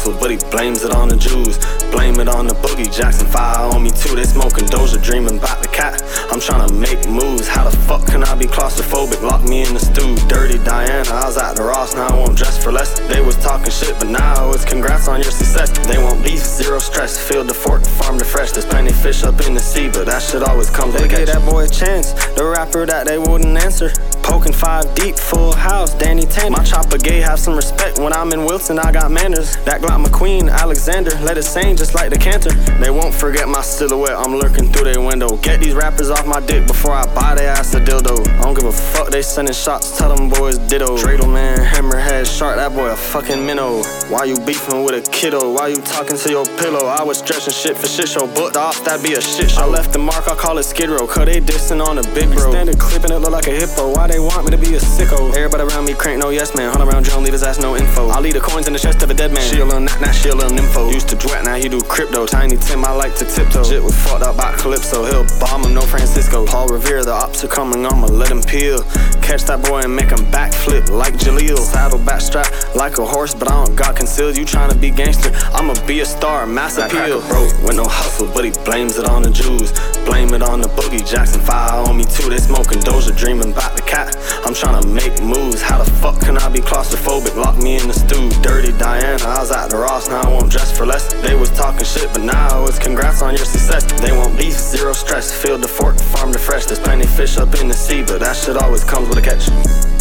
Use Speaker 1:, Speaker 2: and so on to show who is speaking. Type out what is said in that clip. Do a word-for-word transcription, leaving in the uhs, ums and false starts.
Speaker 1: hustle, but he blames it on the Jews. Blame it on the boogie, Jackson five on me too. They smoking Doja, dreaming about the cat. I'm trying to make moves. How the fuck can I be claustrophobic? Lock me in the stew. Dirty Diana, I was at the Ross, now I won't dress for less. They was talking shit, but now it's congrats on your success. They want beef, zero stress. Field to fork, farm to fresh. There's plenty fish up in the sea, but that shit always comes with a catch. They gave that boy a chance, the rapper that they wouldn't answer. Poking five deep, full house, Danny Tanner. My chopper gay, have some respect. When I'm in Wilson, I got manners. That Glock McQueen, Alexander, let it sing just like the canter. They won't forget my silhouette, I'm lurking through their window. Get these rappers off my dick before I buy their ass a dildo. I don't give a fuck, they sending shots, tell them boys ditto. Dreidel man, hammerhead, shark, that boy a fucking minnow. Why you beefing with a kiddo? Why you talking to your pillow? I was stretching shit for shit show, but the ops, that'd be a shit show. I left the mark, I call it Skid Row, cause they dissing on the big bro. Standard clipping it look like a hippo, why they want me to be a sicko? Everybody around me crank no yes man, hunt around John, leave his ass no info. I leave the coins in the chest of a dead man. She a little knack, now she a little nympho. Used to dwet, now he do crypto. Tiny Tim, I like to tiptoe. Shit was fucked up by Calypso, he'll bomb him, no Francisco. Paul Revere, the ops are coming, I'ma let him peel. Catch that boy and make him backflip like Jaleel. Saddle back strap like a horse, but I don't got concealed. You tryna be gangster, I'ma be a star, mass appeal. Broke with no hustle, but he blames it on the Jews. Blame it on the boogie, Jackson five on me too. They smoking Doja, dreaming about the cat. I'm tryna make moves, how the fuck can I be claustrophobic? Lock me in the stew. Dirty Diana, I was at the Ross, now I won't dress for less. They was talking shit, but now it's congrats on your success. They want beef, zero stress. Field to fork, farm to fresh. There's plenty fish up in the sea, but that shit always comes with a catch.